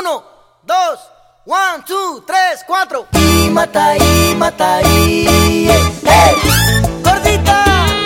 1, 2, 1, 2, 3, 4. Y mata, hey. ¡Gordita!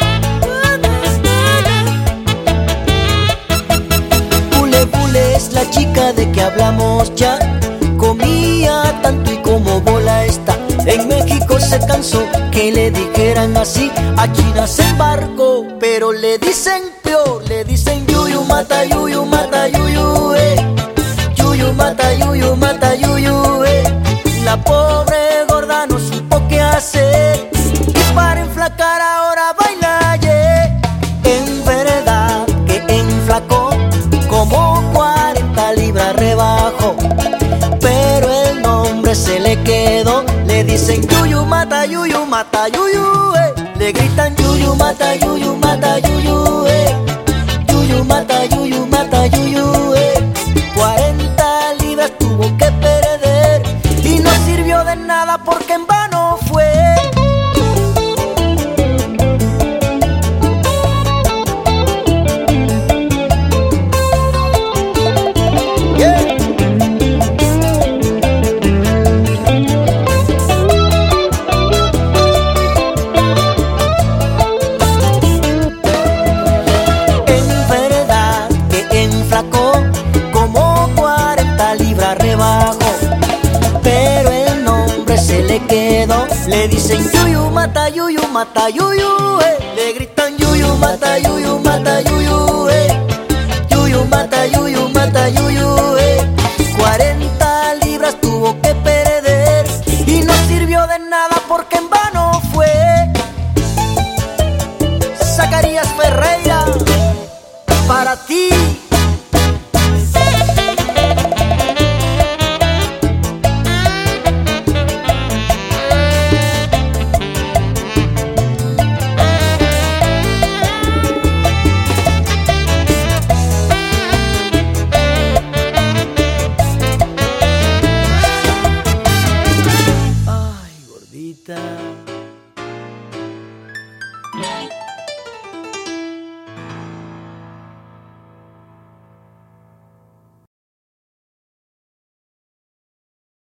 Bule es la chica de que hablamos ya. Comía tanto y como bola está. En México se cansó que le dijeran así. Aquí nace en barco, pero le dicen peor. Le dicen yuyu mata, yuyu mata, yuyu, yuyu mata, yuyu mata, yuyu, La pobre gorda no supo qué hacer y para enflacar ahora baila, En verdad que enflacó como 40 libras rebajo, pero el nombre se le quedó. Le dicen yuyu mata, yuyu mata, yuyu, Le gritan yuyu mata, yuyu mata, yuyu, Yuyu mata, yuyu mata, yuyu, 40 libras tuvo que perder y no sirvió de nada porque en vano fue. Como 40 libras rebajo, pero el nombre se le quedó. Le dicen yuyu mata, yuyu mata, yuyu, Le gritan yuyu mata, yuyu mata, yuyu.